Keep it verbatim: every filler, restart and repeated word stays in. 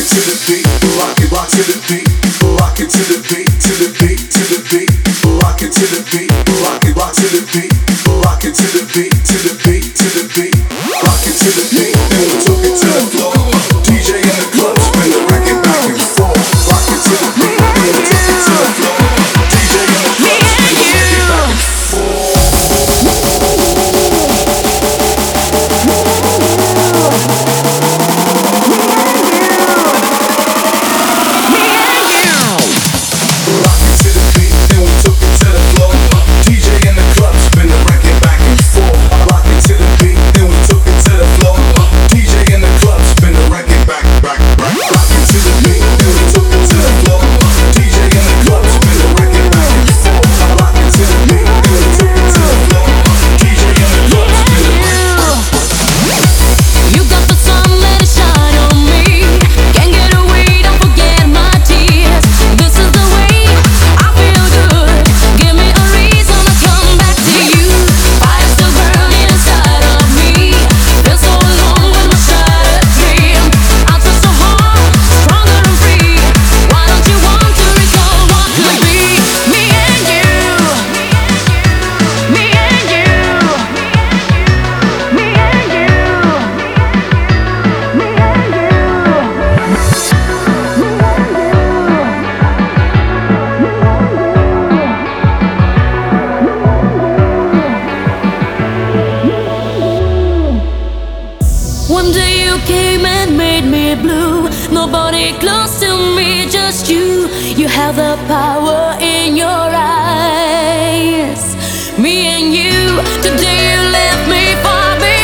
to the beat, rock it, rock to the beat, rock it to the beat, to the beat, to the beat, rock it to the beat, rock it, rock to the beat, rock it to the beat, to the beat, to the beat, rock it to the beat, then we took it to the floor. D J in the club, spin the record back and forth. Rock it to the beat, then we took it to the floor. D J in the club, spin the record back and forth. One day you came and made me blue. Nobody close to me, just you. You have the power in your eyes. Me and you, today you left me far behind.